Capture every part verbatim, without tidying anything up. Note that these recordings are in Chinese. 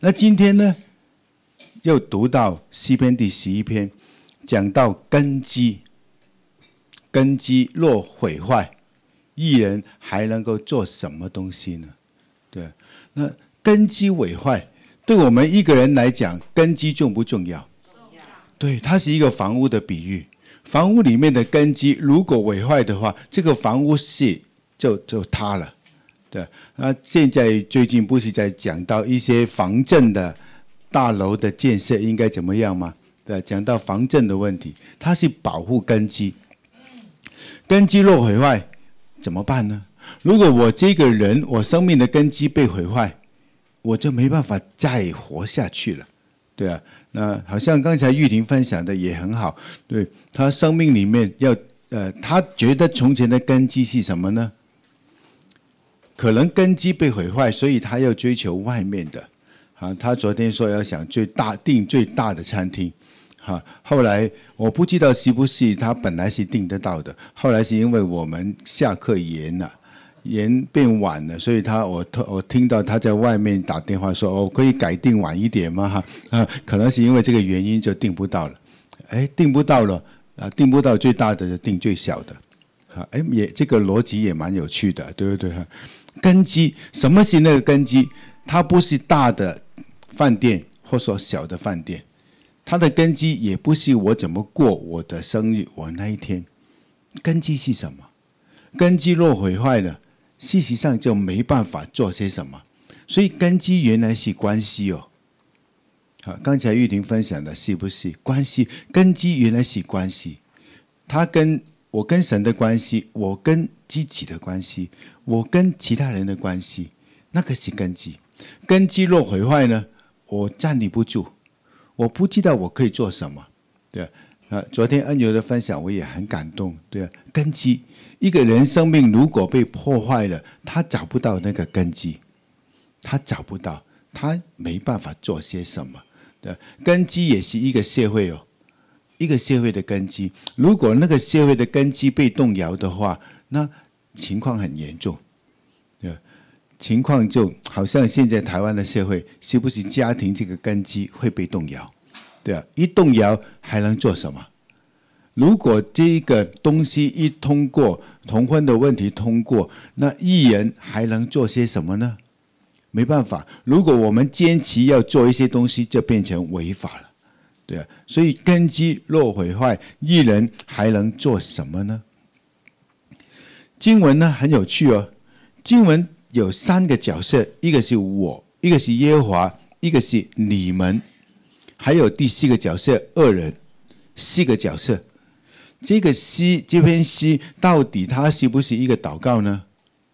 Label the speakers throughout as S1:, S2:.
S1: 那今天呢，又读到诗篇第十一篇，讲到根基，根基若毁坏，义人还能够做什么东西呢？对，那根基毁坏，对我们一个人来讲，根基重不重要？重要。对，它是一个房屋的比喻。房屋里面的根基如果毁坏的话，这个房屋是就就塌了。对，那现在最近不是在讲到一些防震的大楼的建设应该怎么样吗？对，讲到防震的问题，它是保护根基。根基若毁坏，怎么办呢？如果我这个人，我生命的根基被毁坏，我就没办法再活下去了。对啊，那好像刚才玉婷分享的也很好，对，他生命里面要呃，他觉得从前的根基是什么呢？可能根基被毁坏，所以他要追求外面的。啊，他昨天说要想最大订最大的餐厅，哈，后来我不知道是不是他本来是订得到的，后来是因为我们下课延了，延变晚了，所以他我我听到他在外面打电话说，哦，可以改订晚一点吗？哈，啊，可能是因为这个原因就订不到了，哎，订不到了啊，订不到最大的就订最小的，啊，哎，也这个逻辑也蛮有趣的，对不对？哈。根基，什么是那个根基？它不是大的饭店或说小的饭店，它的根基也不是我怎么过我的生日，我那一天。根基是什么？根基若毁坏了，事实上就没办法做些什么。所以根基原来是关系哦。好，刚才玉婷分享的是不是关系？根基原来是关系，它跟我跟神的关系，我跟自己的关系，我跟其他人的关系，那个是根基。根基若毁坏呢，我站立不住，我不知道我可以做什么。对啊，昨天恩友的分享我也很感动。对啊，根基，一个人生命如果被破坏了，他找不到那个根基，他找不到，他没办法做些什么。对啊，根基也是一个社会哦。一个社会的根基，如果那个社会的根基被动摇的话，那情况很严重。对，情况就好像现在台湾的社会，是不是家庭这个根基会被动摇？对啊，一动摇还能做什么？如果这个东西一通过，同婚的问题通过，那艺人还能做些什么呢？没办法。如果我们坚持要做一些东西，就变成违法了。对啊，所以根基若毁坏，义人还能做什么呢？经文呢很有趣哦，经文有三个角色，一个是我，一个是耶和华，一个是你们，还有第四个角色恶人，四个角色。这个诗，这篇诗到底它是不是一个祷告呢？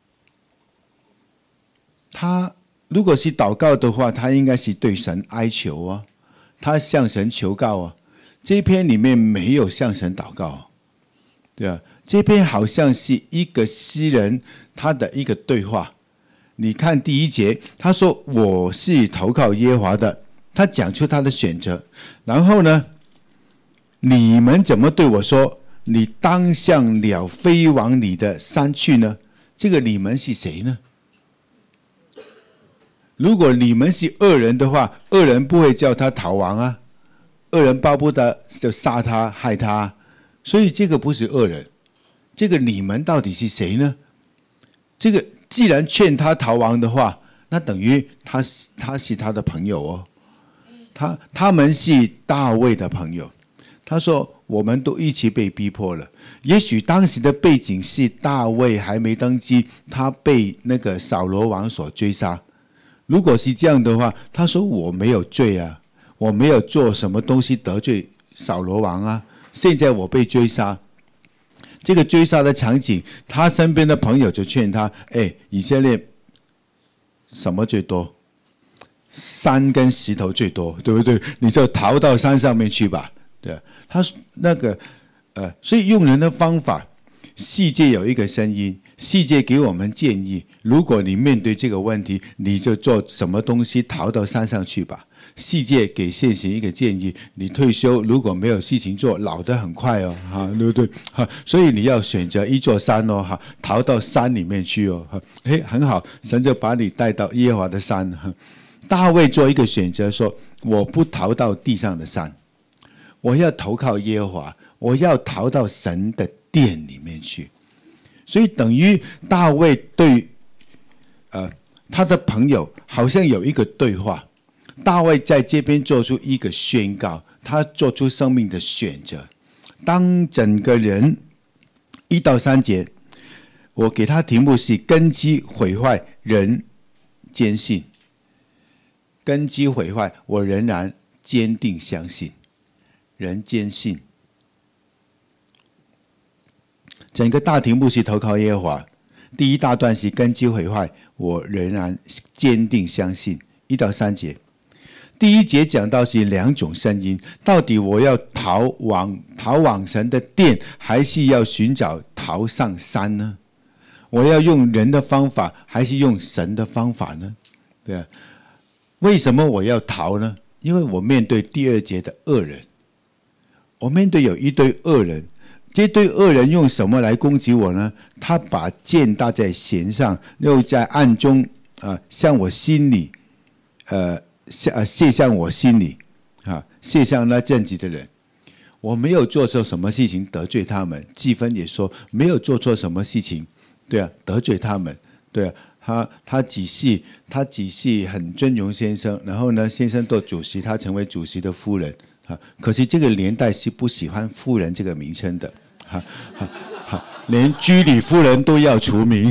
S1: 它如果是祷告的话，它应该是对神哀求哦。他向神求告哦，这篇里面没有向神祷告哦，对啊，这篇好像是一个诗人他的一个对话。你看第一节，他说我是投靠耶和华的，他讲出他的选择。然后呢，你们怎么对我说？你当向了飞往你的山去呢？这个你们是谁呢？如果你们是恶人的话，恶人不会叫他逃亡啊，恶人巴不得就杀他害他，所以这个不是恶人。这个你们到底是谁呢？这个既然劝他逃亡的话，那等于他他是他的朋友哦，他他们是大卫的朋友。他说我们都一起被逼迫了。也许当时的背景是大卫还没登基，他被那个扫罗王所追杀。如果是这样的话，他说我没有罪啊，我没有做什么东西得罪扫罗王啊，现在我被追杀。这个追杀的场景，他身边的朋友就劝他，哎，以色列什么最多？山跟石头最多，对不对？你就逃到山上面去吧。对，他那个呃，所以用人的方法，世界有一个声音，世界给我们建议，如果你面对这个问题，你就做什么东西逃到山上去吧。世界给现行一个建议，你退休如果没有事情做，老得很快哦，哈，对不对？哈，所以你要选择一座山哦，哈，逃到山里面去哦，哈，哎，很好，神就把你带到耶和华的山，哈。 大卫做一个选择，说我不逃到地上的山，我要投靠耶和华，我要逃到神的殿里面去。所以等于大卫对呃他的朋友好像有一个对话，大卫在这边做出一个宣告，他做出生命的选择。当整个人一到三节，我给他题目是根基毁坏，人坚信。根基毁坏，我仍然坚定相信。人坚信。整个大题目是投靠耶和华。第一大段是根基毁坏，我仍然坚定相信。一到三节。第一节讲到是两种声音，到底我要逃往逃往神的殿，还是要寻找逃上山呢？我要用人的方法，还是用神的方法呢？对啊，为什么我要逃呢？因为我面对第二节的恶人，我面对有一堆恶人，这堆恶人用什么来攻击我呢？他把剑搭在弦上，又在暗中啊、呃，向我心里，呃。卸向我心里，啊，卸向那正直的人。我没有做错什么事情得罪他们。季芬也说没有做错什么事情，对啊，得罪他们，对啊，他他几系他几系很尊荣先生，然后呢，先生做主席，他成为主席的夫人，啊，可是这个年代是不喜欢夫人这个名称的，哈、啊，哈、啊，连居里夫人都要除名，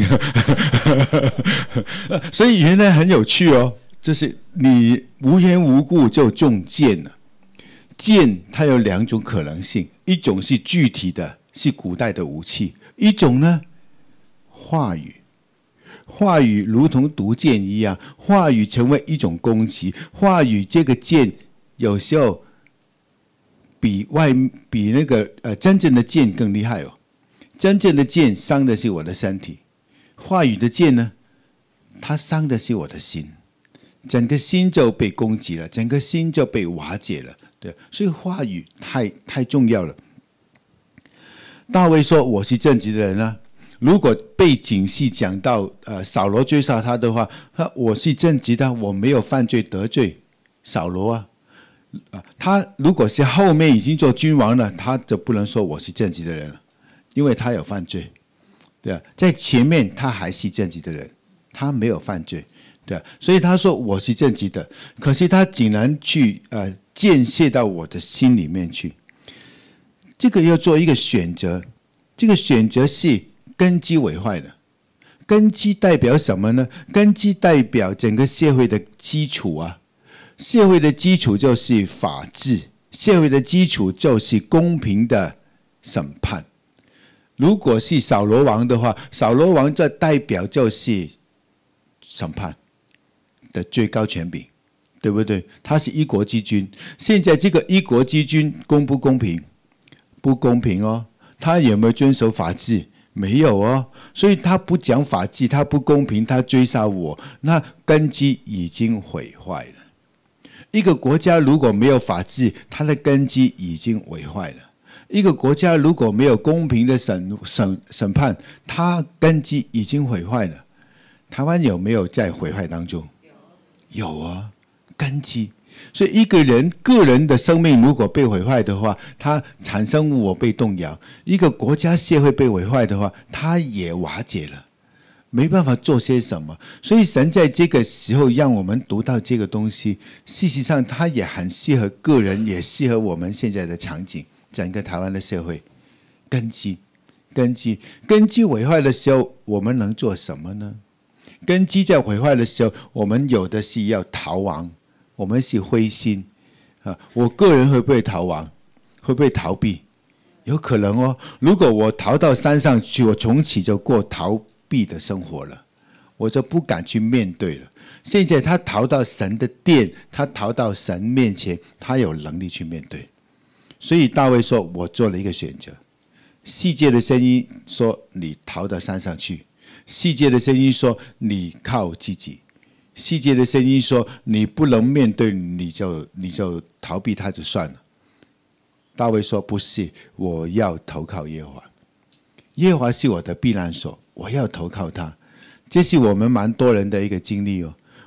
S1: 所以原来很有趣哦。就是你无缘无故就中箭了。箭它有两种可能性，一种是具体的，是古代的武器；一种呢，话语。话语如同毒箭一样，话语成为一种攻击。话语这个箭有时候比外比那个呃真正的箭更厉害哦。真正的箭伤的是我的身体，话语的箭呢，它伤的是我的心。整个心就被攻击了，整个心就被瓦解了，对，所以话语太太重要了。大卫说：“我是正直的人啊。”如果背景是讲到呃扫罗追杀他的话，他我是正直的，我没有犯罪得罪扫罗啊。啊，他如果是后面已经做君王了，他就不能说我是正直的人了，因为他有犯罪，对啊，在前面他还是正直的人，他没有犯罪。对，所以他说我是正直的，可是他竟然去呃间泄到我的心里面去。这个要做一个选择，这个选择是根基毁坏的。根基代表什么呢？根基代表整个社会的基础啊。社会的基础就是法治，社会的基础就是公平的审判。如果是扫罗王的话，扫罗王这代表就是审判的最高权柄，对不对？他是一国之君，现在这个一国之君公不公平？不公平哦。他有没有遵守法治？没有哦。所以他不讲法治，他不公平，他追杀我，那根基已经毁坏了。一个国家如果没有法治，它的根基已经毁坏了。一个国家如果没有公平的审审审判，它根基已经毁坏了。台湾有没有在毁坏当中？有啊，根基。所以一个人个人的生命如果被毁坏的话，他产生我被动摇；一个国家社会被毁坏的话，他也瓦解了，没办法做些什么。所以神在这个时候让我们读到这个东西，事实上它也很适合个人，也适合我们现在的场景，整个台湾的社会。根基，根基，根基毁坏的时候，我们能做什么呢？根基在毁坏的时候，我们有的是要逃亡，我们是灰心啊。我个人会不会逃亡？会不会逃避？有可能哦。如果我逃到山上去，我从此就过逃避的生活了，我就不敢去面对了。现在他逃到神的殿，他逃到神面前，他有能力去面对。所以大卫说：“我做了一个选择。”世界的声音说：“你逃到山上去。”世界的声音说你靠自己，世界的声音说你不能面对，你就你就逃避它就算了。大卫说不是，我要投靠耶和华，耶和华是我的避难所，我要投靠他。这是我们蛮多人的一个经历哦。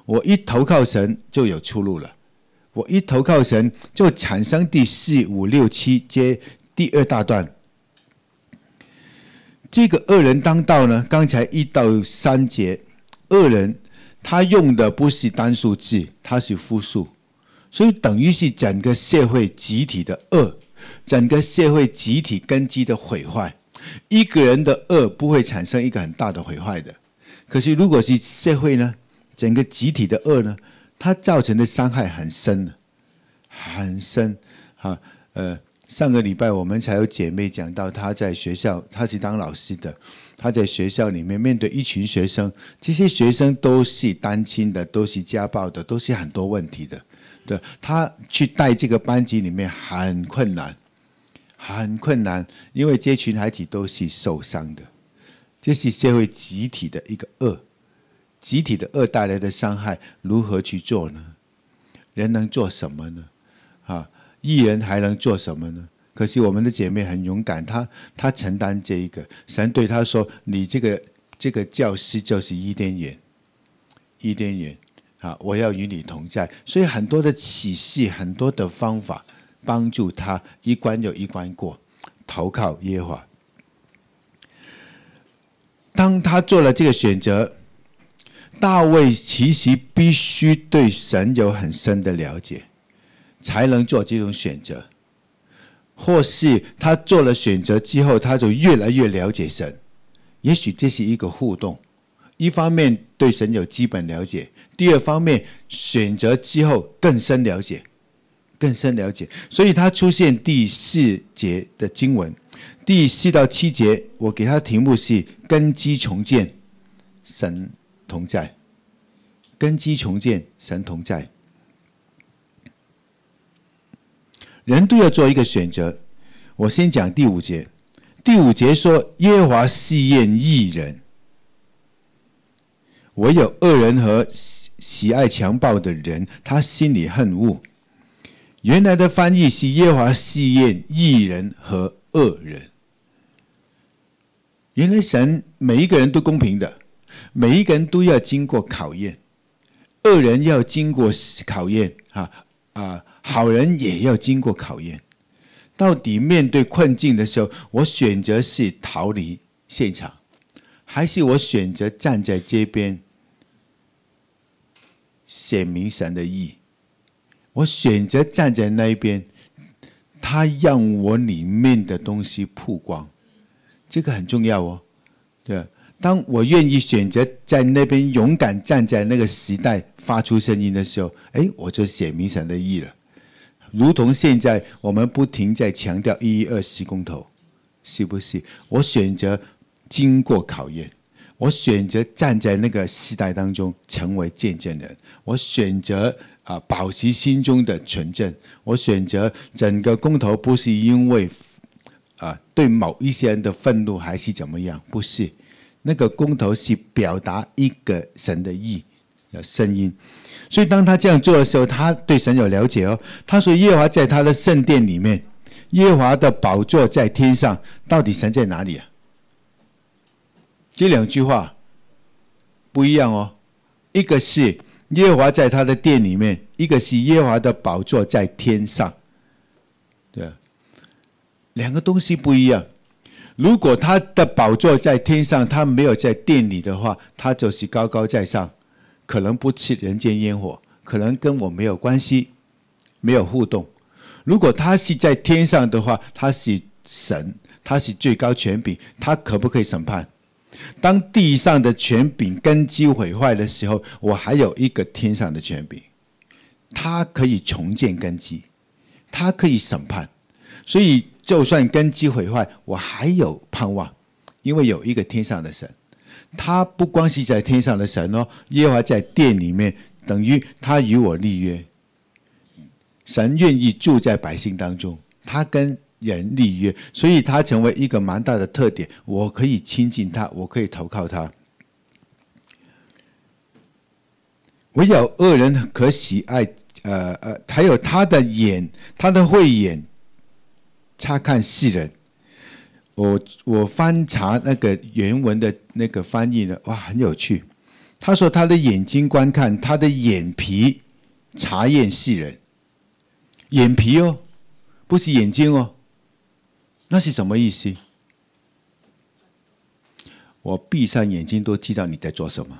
S1: 我一投靠神就有出路了，我一投靠神就产生第四五六七接第二大段。这个恶人当道呢，刚才一到三节，恶人他用的不是单数字，他是复数，所以等于是整个社会集体的恶，整个社会集体根基的毁坏。一个人的恶不会产生一个很大的毁坏的，可是如果是社会呢，整个集体的恶呢，它造成的伤害很深，很深啊。呃，上个礼拜我们才有姐妹讲到，她在学校，她是当老师的，她在学校里面面对一群学生，这些学生都是单亲的，都是家暴的，都是很多问题的。对，她去带这个班级里面很困难，很困难，因为这群孩子都是受伤的，这是社会集体的一个恶，集体的恶带来的伤害，如何去做呢？人能做什么呢？啊，义人还能做什么呢？可是我们的姐妹很勇敢，她她承担这一个，神对她说：“你这个这个教师就是伊甸园，伊甸园啊，我要与你同在。”所以很多的启示，很多的方法，帮助她一关又一关过，投靠耶和华。当他做了这个选择，大卫其实必须对神有很深的了解，才能做这种选择。或是他做了选择之后，他就越来越了解神。也许这是一个互动，一方面对神有基本了解，第二方面选择之后更深了解，更深了解。所以他出现第四节的经文，第四到七节，我给他的题目是根基重建，神同在。根基重建，神同在。人都要做一个选择。我先讲第五节。第五节说：“耶和华试验义人，唯有恶人和喜爱强暴的人，他心里恨恶。”原来的翻译是“耶和华试验义人和恶人”。原来神每一个人都公平的，每一个人都要经过考验。恶人要经过考验啊啊，好人也要经过考验。到底面对困境的时候，我选择是逃离现场，还是我选择站在这边显明神的义？我选择站在那一边，他让我里面的东西曝光，这个很重要哦。对，当我愿意选择在那边勇敢站在那个时代发出声音的时候，哎，我就显明神的义了。如同现在我们不停在强调一一二施公投，是不是？我选择经过考验，我选择站在那个时代当中成为见证人，我选择啊保持心中的纯正，我选择整个公投不是因为啊对某一些人的愤怒还是怎么样，不是。那个公投是表达一个神的义的声音，所以当他这样做的时候，他对神有了解哦。他说：“耶和华在他的圣殿里面，耶和华的宝座在天上。”到底神在哪里啊？这两句话不一样哦。一个是耶和华在他的殿里面，一个是耶和华的宝座在天上。对，两个东西不一样。如果他的宝座在天上，他没有在殿里的话，他就是高高在上，可能不吃人间烟火，可能跟我没有关系，没有互动。如果他是在天上的话，他是神，他是最高权柄，他可不可以审判？当地上的权柄根基毁坏的时候，我还有一个天上的权柄，他可以重建根基，他可以审判。所以就算根基毁坏，我还有盼望，因为有一个天上的神。他不光是在天上的神哦，耶和华在殿里面，等于他与我立约。神愿意住在百姓当中，他跟人立约，所以他成为一个蛮大的特点。我可以亲近他，我可以投靠他。唯有恶人可喜爱，呃呃，还有他的眼，他的慧眼察看世人。我我翻查那个原文的那个翻译呢，哇，很有趣。 他说他的眼睛观看，他的眼皮察验世人。眼皮哦，不是眼睛哦，那是什么意思？我闭上眼睛都知道你在做什么。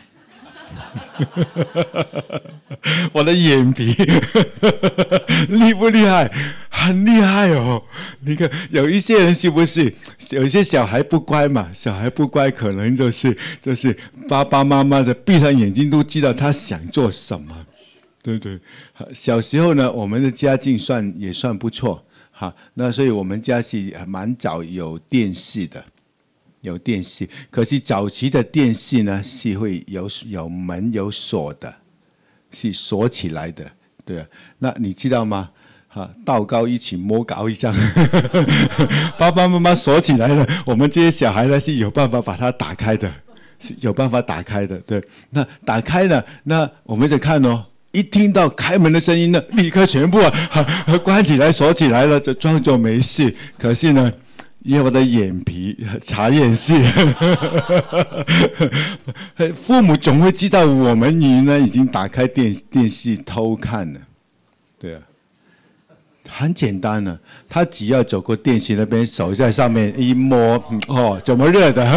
S1: 我的眼皮厉不厉害？很厉害哦！你看，有一些人是不是？有些小孩不乖嘛，小孩不乖，可能就是就是爸爸妈妈的闭上眼睛都知道他想做什么，对不对？小时候呢，我们的家境算也算不错，哈，那所以我们家是蛮早有电视的。有电视，可是早期的电视呢是会有有门有锁的，是锁起来的，对啊。那你知道吗？哈，道高一尺，魔高一丈。爸爸妈妈锁起来了，我们这些小孩呢是有办法把它打开的，是有办法打开的。对，那打开了，那我们再看哦，一听到开门的声音呢，立刻全部啊关起来锁起来了，就装作没事。可是呢，因为我的眼皮察验世人，父母总会知道我们女呢已经打开电电视偷看了，对啊，很简单了，他只要走过电视那边，手在上面一摸，哦，怎么热的？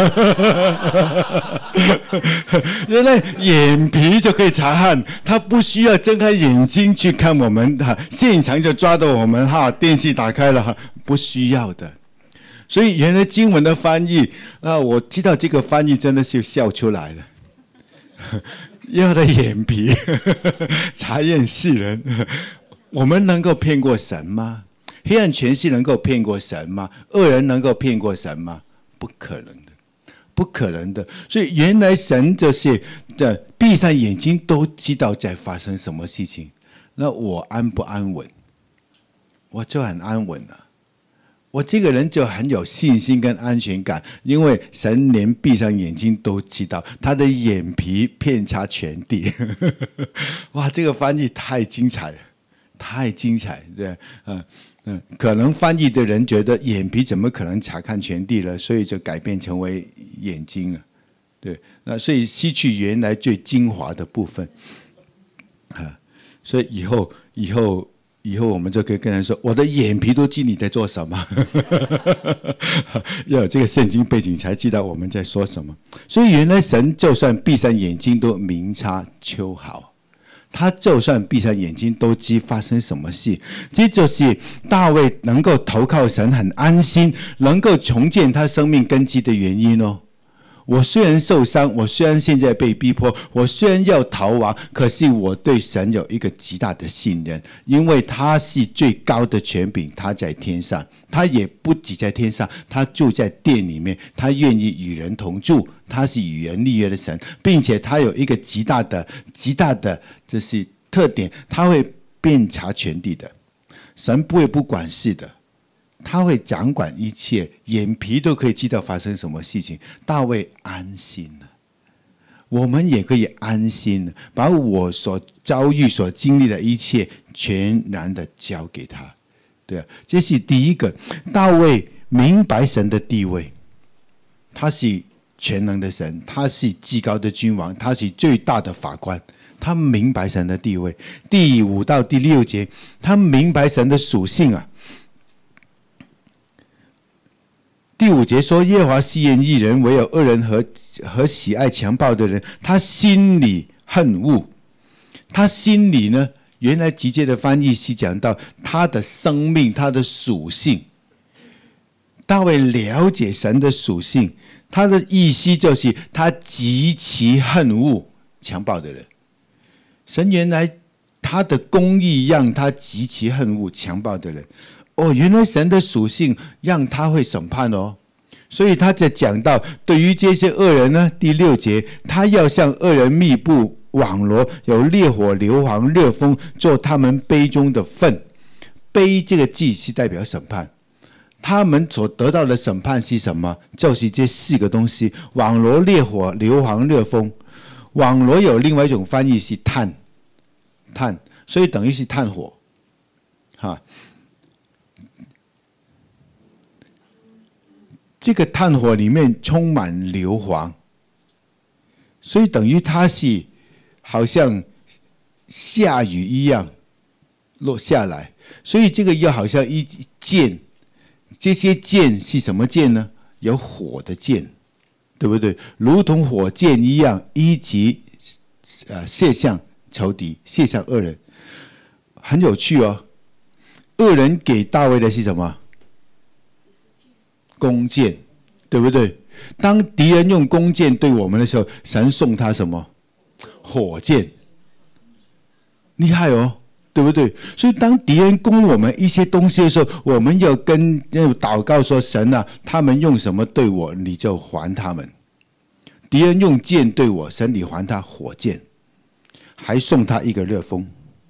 S1: 原来眼皮就可以查看，他不需要睁开眼睛去看我们，哈，现场就抓到我们，哈，电视打开了，不需要的。所以原来经文的翻译啊，我知道这个翻译真的是笑出来了。因为他的眼皮察验世人，我们能够骗过神吗？黑暗权势能够骗过神吗？恶人能够骗过神吗？不可能的，不可能的。所以原来神就是的，闭上眼睛都知道在发生什么事情。那我安不安稳？我就很安稳了。我这个人就很有信心跟安全感，因为神连闭上眼睛都知道，他的眼皮遍察全地。哇，这个翻译太精彩了，太精彩，对，嗯嗯，可能翻译的人觉得眼皮怎么可能查看全地了，所以就改变成为眼睛了，对，那所以失去原来最精华的部分，啊，所以以后以后。以后我们就可以跟人说，我的眼皮都知你在做什么。要有这个圣经背景才知道我们在说什么。所以原来神就算闭上眼睛都明察秋毫，他就算闭上眼睛都知发生什么事。这就是大卫能够投靠神很安心，能够重建他生命根基的原因哦。我虽然受伤，我虽然现在被逼迫，我虽然要逃亡，可是我对神有一个极大的信任，因为他是最高的权柄，他在天上，他也不只在天上，他住在殿里面，他愿意与人同住，他是与人立约的神，并且他有一个极大的极大的就是特点，他会遍察全地的，神不会不管事的，他会掌管一切，眼皮都可以知道发生什么事情。大卫安心了，我们也可以安心了，把我所遭遇、所经历的一切全然的交给他。对啊，这是第一个。大卫明白神的地位，他是全能的神，他是至高的君王，他是最大的法官。他明白神的地位。第五到第六节，他明白神的属性啊。第五节说，耶和华试验义人，唯有恶人和和喜爱强暴的人，他心里恨恶。他心里呢，原来直接的翻译是讲到他的生命，他的属性。大卫了解神的属性，他的意思就是他极其恨恶强暴的人。神原来他的公义让他极其恨恶强暴的人。哦，原来神的属性让他会审判哦，所以他在讲到对于这些恶人呢，第六节，他要向恶人密布网罗，有烈火、硫磺、热风做他们杯中的粪。杯这个字是代表审判，他们所得到的审判是什么？就是这四个东西：网罗、烈火、硫磺、热风。网罗有另外一种翻译是炭，炭，所以等于是炭火，哈。这个炭火里面充满硫磺， 所以等于它是好像下雨一样落下来，所以这个又好像一箭，这些箭是什么箭呢？有火的箭，对不对？如同火箭一样，一击呃射向仇敌，射向恶人，很有趣哦。恶人给大卫的是什么？弓箭，对不对？当敌人用弓箭对我们的时候，神送他什么？火箭，厉害哦，对不对？所以当敌人攻我们一些东西的时候，我们要跟要祷告说：神啊，他们用什么对我，你就还他们。敌人用箭对我，神你还他火箭，还送他一个热风。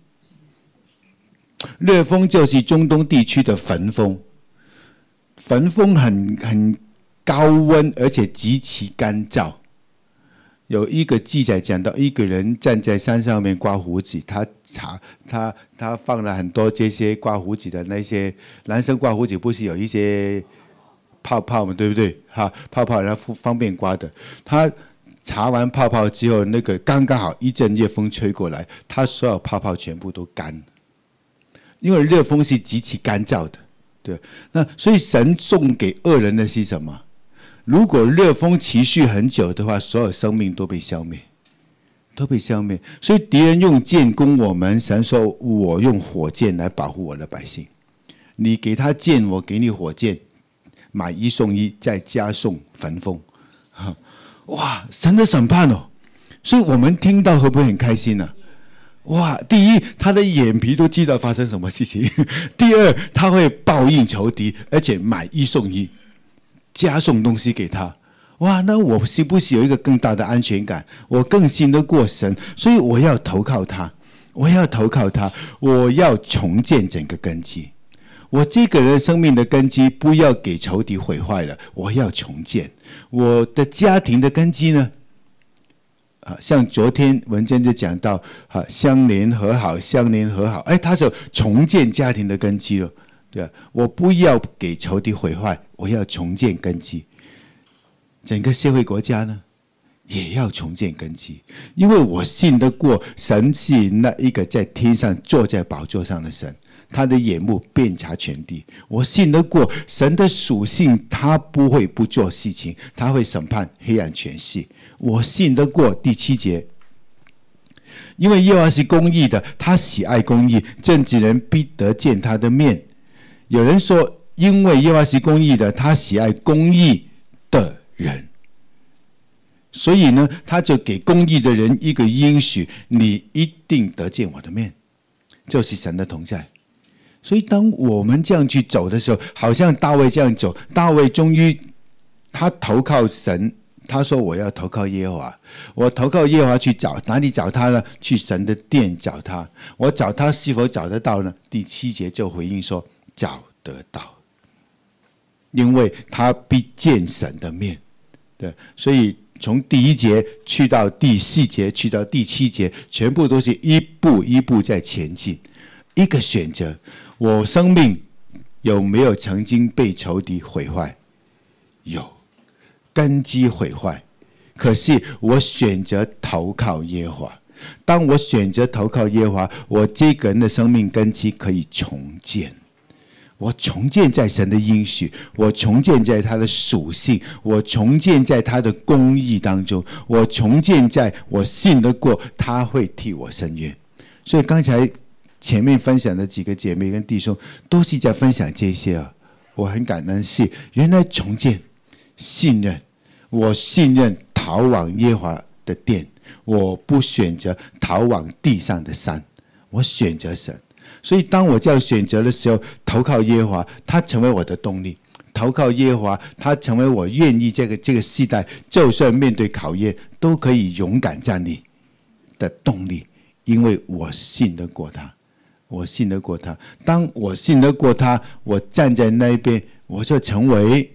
S1: 热风就是中东地区的焚风，焚风很很高温，而且极其干燥。有一个记载讲到，一个人站在山上面刮胡子，他查他他放了很多这些刮胡子的那些，男生刮胡子不是有一些泡泡嘛，对不对？哈，泡泡然后方便刮的。他查完泡泡之后，那个刚刚好一阵热风吹过来，他所有泡泡全部都干。因为热风是极其干燥的，对。那所以神送给恶人的是什么？如果热风持续很久的话，所有生命都被消灭，都被消灭。所以敌人用箭攻我们，神说：“我用火箭来保护我的百姓。你给他箭，我给你火箭，买一送一，再加送焚风。”哇，神的审判哦！所以我们听到会不会很开心呢、啊？哇！第一，他的眼皮都知道发生什么事情；第二，他会报应仇敌，而且买一送一，加送东西给他。哇！那我是不是有一个更大的安全感？我更信得过神，所以我要投靠他，我要投靠他，我要重建整个根基。我这个人生命的根基不要给仇敌毁坏了，我要重建我的家庭的根基呢？啊，像昨天文珍就讲到，啊，相连和好，相连和好，哎，他是重建家庭的根基了，对吧？我不要给仇敌毁坏，我要重建根基。整个社会国家呢，也要重建根基，因为我信得过神是那一个在天上坐在宝座上的神，他的眼目遍察全地。我信得过神的属性，他不会不做事情，他会审判黑暗权势。我信得过第七节，因为耶和华是公义的，他喜爱公义，正直人必得见他的面。有人说，因为耶和华是公义的，他喜爱公义的人，所以呢，他就给公义的人一个应许：你一定得见我的面，就是神的同在。所以当我们这样去走的时候，好像大卫这样走，大卫终于他投靠神，他说我要投靠耶和华，我投靠耶和华去找哪里找他呢？去神的殿找他。我找他是否找得到呢？第七节就回应说找得到，因为他必见神的面。对，所以从第一节去到第四节，去到第七节，全部都是一步一步在前进。一个选择，我生命有没有曾经被仇敌毁坏？有，根基毁坏。可是我选择投靠耶和华。当我选择投靠耶和华，我这个人的生命根基可以重建。我重建在神的应许，我重建在他的属性，我重建在他的公义当中，我重建在我信得过他会替我伸冤。所以刚才前面分享的几个姐妹跟弟兄都是在分享这些啊，我很感恩是原来重建信任，我信任逃往耶和华的殿，我不选择逃往地上的山，我选择神。所以当我这样选择的时候，投靠耶和华，他成为我的动力；投靠耶和华，他成为我愿意这个这个世代，就算面对考验，都可以勇敢站立的动力，因为我信得过他，我信得过他。当我信得过他，我站在那一边，我就成为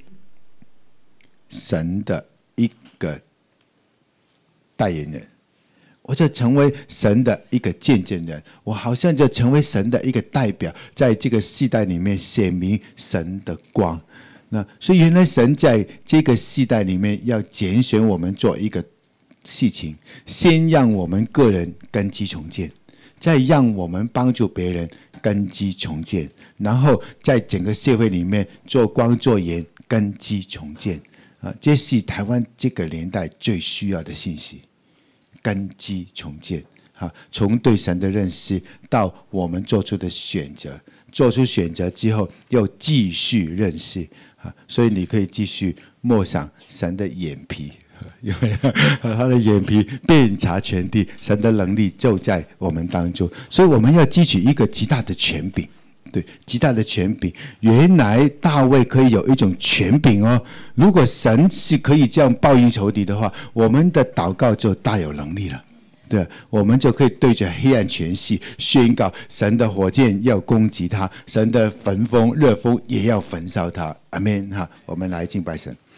S1: 神的一个代言人。我就成为神的一个见证人，我好像就成为神的一个代表，在这个世代里面显明神的光。那所以原来神在这个世代里面要拣选我们做一个事情，先让我们个人根基重建，再让我们帮助别人根基重建，然后在整个社会里面做光做盐，根基重建啊，这是台湾这个年代最需要的信息，根基重建啊，从对神的认识到我们做出的选择，做出选择之后又继续认识啊，所以你可以继续默想神的眼皮。因为他的眼皮遍察全地，神的能力就在我们当中，所以我们要汲取一个极大的权柄，对，极大的权柄。原来大卫可以有一种权柄哦，如果神是可以这样报应仇敌的话，我们的祷告就大有能力了。对，我们就可以对着黑暗权势宣告，神的火箭要攻击他，神的焚风热风也要焚烧他。阿们哈，我们来敬拜神。